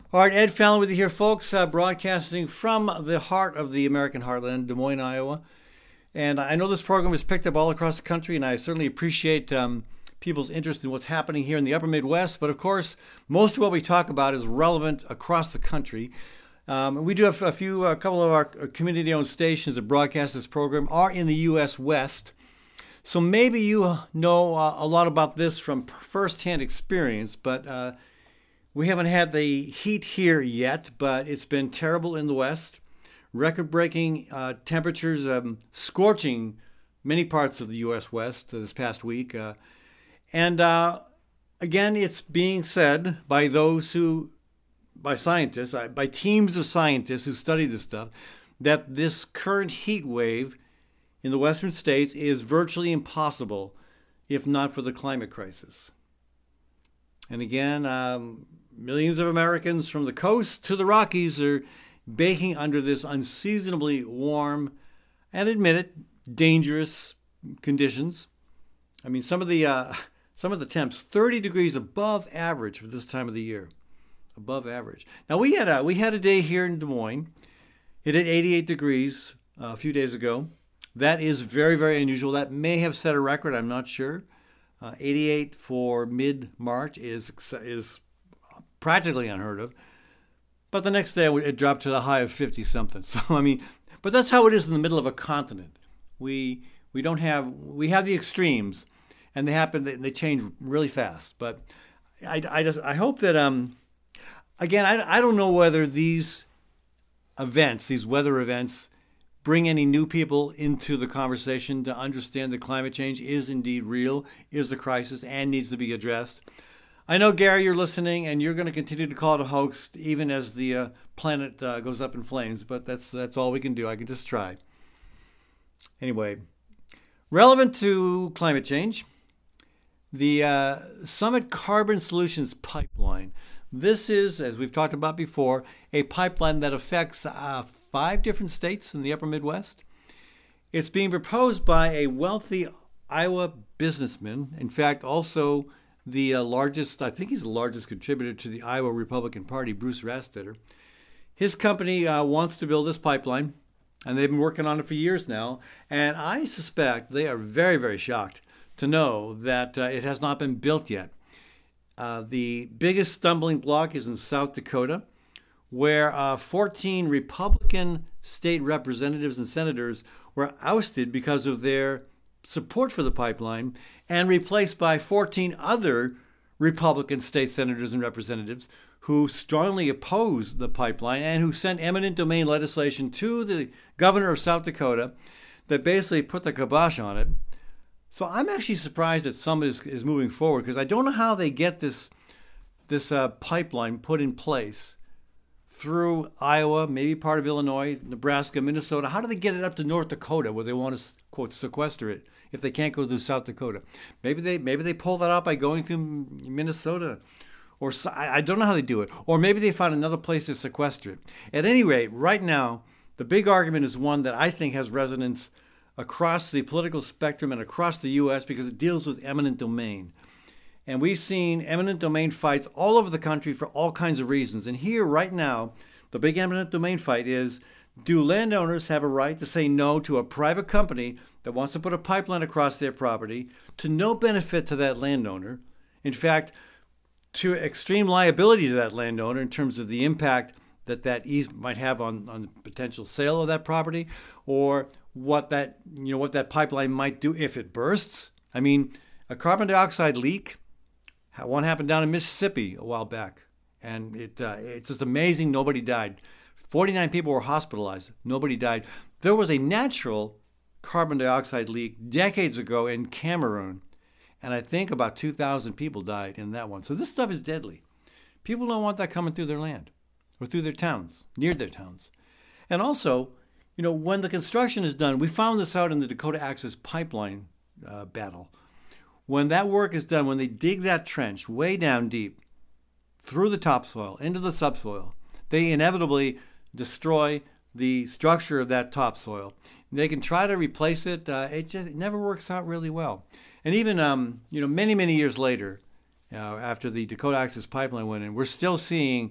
All right, Ed Fallon with you here, folks, broadcasting from the heart of the American heartland, Des Moines, Iowa. And I know this program is picked up all across the country, and I certainly appreciate people's interest in what's happening here in the upper Midwest. But of course, most of what we talk about is relevant across the country. We do have a couple of our community-owned stations that broadcast this program are in the U.S. West. So maybe you know a lot about this from firsthand experience, but we haven't had the heat here yet, but it's been terrible in the West. Record-breaking temperatures, scorching many parts of the U.S. West this past week. And again, it's being said by by scientists, by teams of scientists who study this stuff, that this current heat wave in the western states is virtually impossible if not for the climate crisis. And again, millions of Americans from the coast to the Rockies are baking under this unseasonably warm and, admit it, dangerous conditions. I mean, some of the temps 30 degrees above average for this time of the year, above average. Now we had a day here in Des Moines. It hit 88 degrees a few days ago. That is very, very unusual. That may have set a record. I'm not sure. 88 for mid-March is practically unheard of. But the next day it dropped to the high of 50-something. So, I mean, but that's how it is in the middle of a continent. We have the extremes, and they change really fast. But I hope that, again, I don't know whether these weather events, bring any new people into the conversation to understand that climate change is indeed real, is a crisis, and needs to be addressed. I know, Gary, you're listening, and you're going to continue to call it a hoax even as the planet goes up in flames, but that's all we can do. I can just try. Anyway, relevant to climate change, the Summit Carbon Solutions Pipeline. This is, as we've talked about before, a pipeline that affects 5 different states in the upper Midwest. It's being proposed by a wealthy Iowa businessman, in fact, also the largest, I think he's the largest contributor to the Iowa Republican Party, Bruce Rastetter. His company wants to build this pipeline, and they've been working on it for years now. And I suspect they are very, very shocked to know that it has not been built yet. The biggest stumbling block is in South Dakota, where 14 Republican state representatives and senators were ousted because of their support for the pipeline and replaced by 14 other Republican state senators and representatives who strongly opposed the pipeline and who sent eminent domain legislation to the governor of South Dakota that basically put the kibosh on it. So I'm actually surprised that Summit is moving forward, because I don't know how they get this pipeline put in place through Iowa, maybe part of Illinois, Nebraska, Minnesota. How do they get it up to North Dakota, where they want to, quote, sequester it if they can't go through South Dakota? Maybe they pull that out by going through Minnesota, or I don't know how they do it. Or maybe they find another place to sequester it. At any rate, right now, the big argument is one that I think has resonance across the political spectrum and across the U.S. because it deals with eminent domain. And we've seen eminent domain fights all over the country for all kinds of reasons. And here, right now, the big eminent domain fight is, do landowners have a right to say no to a private company that wants to put a pipeline across their property to no benefit to that landowner? In fact, to extreme liability to that landowner in terms of the impact that easement might have on the potential sale of that property, or what that pipeline might do if it bursts. I mean, a carbon dioxide leak, one happened down in Mississippi a while back, and it's just amazing nobody died. 49 people were hospitalized. Nobody died. There was a natural carbon dioxide leak decades ago in Cameroon, and I think about 2,000 people died in that one. So this stuff is deadly. People don't want that coming through their land or through their towns, near their towns. And also, when the construction is done, we found this out in the Dakota Access Pipeline battle. When that work is done, when they dig that trench way down deep, through the topsoil, into the subsoil, they inevitably destroy the structure of that topsoil. They can try to replace it. It never works out really well. And even, many, many years later, after the Dakota Access Pipeline went in, we're still seeing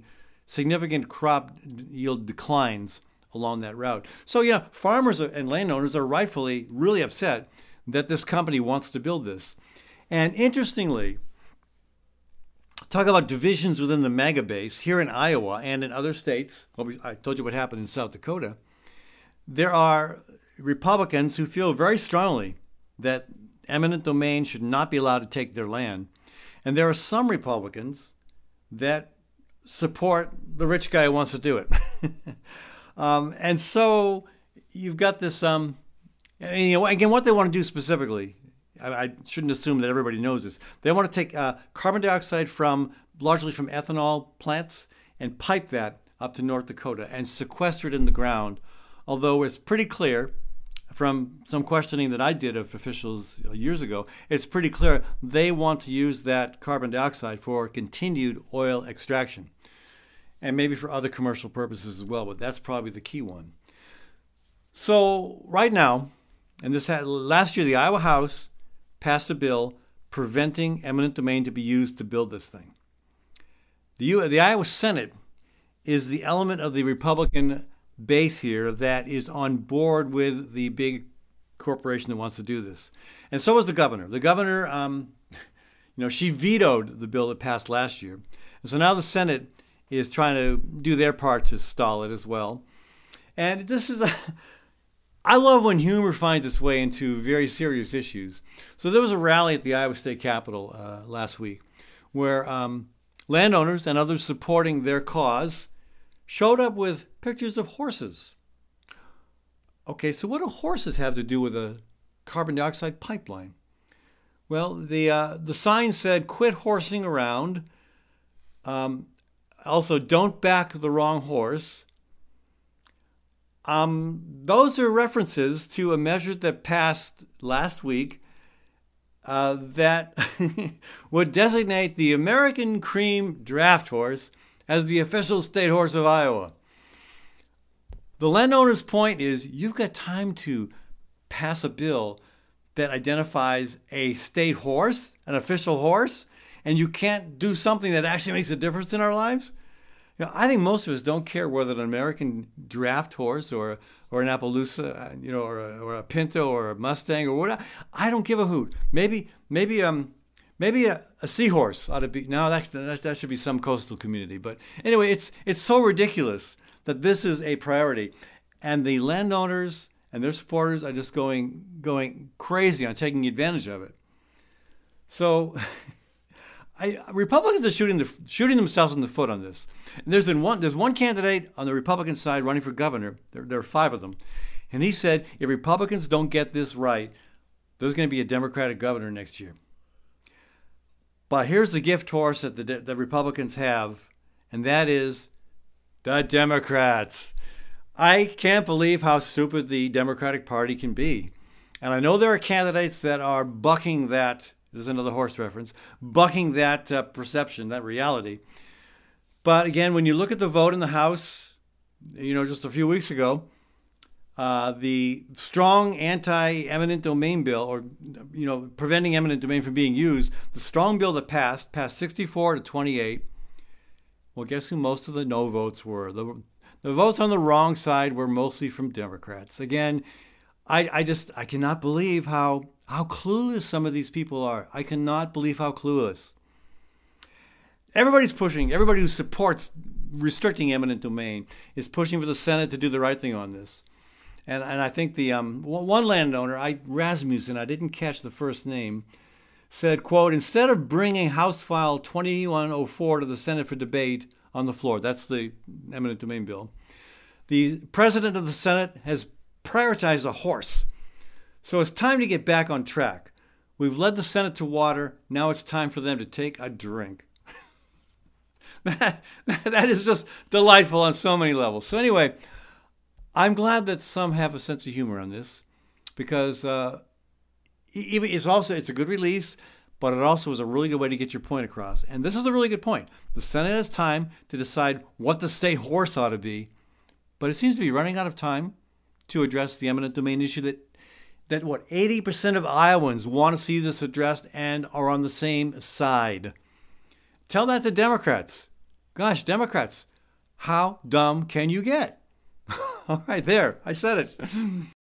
significant crop yield declines along that route. So, yeah, farmers and landowners are rightfully really upset that this company wants to build this. And interestingly, talk about divisions within the mega base here in Iowa and in other states. Well, I told you what happened in South Dakota. There are Republicans who feel very strongly that eminent domain should not be allowed to take their land. And there are some Republicans that support the rich guy who wants to do it. And so you've got this, again, what they want to do specifically, I shouldn't assume that everybody knows this. They want to take carbon dioxide largely from ethanol plants and pipe that up to North Dakota and sequester it in the ground. Although it's pretty clear from some questioning that I did of officials years ago, it's pretty clear they want to use that carbon dioxide for continued oil extraction and maybe for other commercial purposes as well, but that's probably the key one. So right now, and last year, the Iowa House passed a bill preventing eminent domain to be used to build this thing. The Iowa Senate is the element of the Republican base here that is on board with the big corporation that wants to do this. And so is the governor. The governor, she vetoed the bill that passed last year. And so now the Senate is trying to do their part to stall it as well. And I love when humor finds its way into very serious issues. So there was a rally at the Iowa State Capitol last week where landowners and others supporting their cause showed up with pictures of horses. Okay, so what do horses have to do with a carbon dioxide pipeline? Well, the sign said, "Quit horsing around." Also, "Don't back the wrong horse." Those are references to a measure that passed last week that would designate the American Cream Draft Horse as the official state horse of Iowa. The landowner's point is you've got time to pass a bill that identifies a state horse, an official horse, and you can't do something that actually makes a difference in our lives? I think most of us don't care whether an American draft horse or an Appaloosa, or a Pinto or a Mustang or whatever. I don't give a hoot. Maybe a seahorse ought to be. No, that should be some coastal community. But anyway, it's so ridiculous that this is a priority, and the landowners and their supporters are just going crazy on taking advantage of it. So. Republicans are shooting themselves in the foot on this. And there's one candidate on the Republican side running for governor. There are 5 of them, and he said if Republicans don't get this right, there's going to be a Democratic governor next year. But here's the gift horse that the Republicans have, and that is the Democrats. I can't believe how stupid the Democratic Party can be, and I know there are candidates that are bucking that. There's another horse reference, bucking that perception, that reality. But again, when you look at the vote in the House, just a few weeks ago, the strong anti-eminent domain bill, or, preventing eminent domain from being used, the strong bill that passed 64 to 28. Well, guess who most of the no votes were? The votes on the wrong side were mostly from Democrats. Again, I cannot believe how clueless some of these people are. I cannot believe how clueless. Everybody's pushing. Everybody who supports restricting eminent domain is pushing for the Senate to do the right thing on this. And I think the one landowner, Rasmussen, I didn't catch the first name, said, quote, "Instead of bringing House File 2104 to the Senate for debate on the floor," that's the eminent domain bill, "the president of the Senate has prioritized a horse. So it's time to get back on track. We've led the Senate to water. Now it's time for them to take a drink." That is just delightful on so many levels. So anyway, I'm glad that some have a sense of humor on this, because it's a good release, but it also is a really good way to get your point across. And this is a really good point. The Senate has time to decide what the state horse ought to be, but it seems to be running out of time to address the eminent domain issue that 80% of Iowans want to see this addressed and are on the same side. Tell that to Democrats. Gosh, Democrats, How dumb can you get? All right, there. I said it.